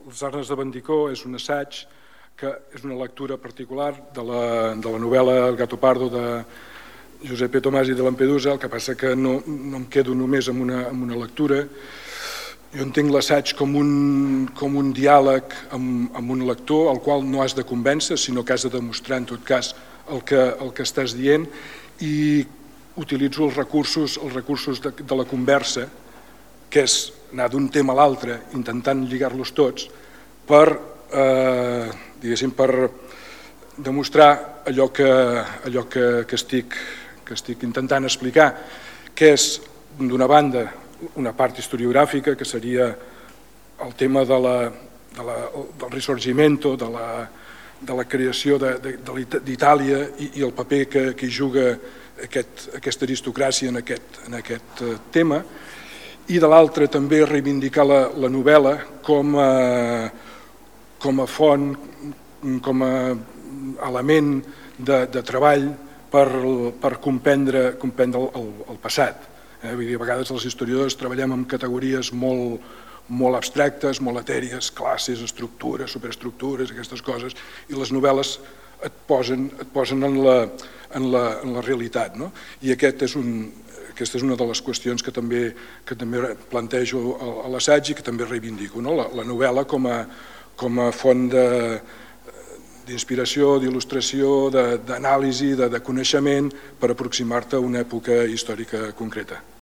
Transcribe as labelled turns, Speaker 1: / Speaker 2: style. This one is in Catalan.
Speaker 1: Les Arnes de Bandicó és un assaig que és una lectura particular de la novel·la El gato pardo de Giuseppe Tomasi de Lampedusa, el que passa que no em quedo només amb una lectura. Jo entenc l'assaig com un diàleg amb un lector al qual no has de convèncer, sinó que has de demostrar en tot cas el que estàs dient, i utilitzo els recursos de la conversa, que és anar d'un tema a l'altre intentant lligar-los tots per demostrar allò que estic intentant explicar, que és, d'una banda, una part historiogràfica, que seria el tema del Risorgimento, de la creació d'Itàlia i el paper que hi juga aquesta aristocràcia en aquest tema, i de l'altra també reivindicar la novel·la com a font, com a element de treball per comprendre el passat. Vull dir, a vegades els historiadors treballem amb categories molt abstractes, molt etèries, classes, estructures, superestructures, aquestes coses, i les novel·les et posen en la realitat. I aquesta és una de les qüestions que també plantejo a l'assaig i que també reivindico, la novel·la com a font d'inspiració, d'il·lustració, d'anàlisi, de coneixement per aproximar-te a una època històrica concreta.